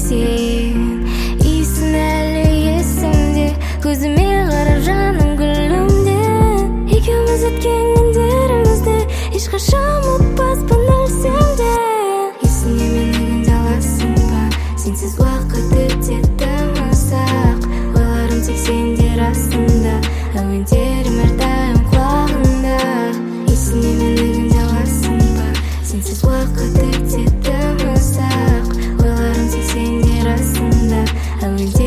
сен. Исің әлі есімде, көзіме қарап жаным гүлімде. Екеуміз өткен күндерімізді ешқашан ұмытпаспын өлсем де. Есіңе мені күнде аласың ба? Сенсіз уақыт өтеді ұзақ. Ойларым тек сенде расында, әуендерім әрдайым құлағымда. Есіңе мені күнде аласың ба? Сенсіз уақыт өтеді ұзақ. Ойларым тек сенде расында, әуендерім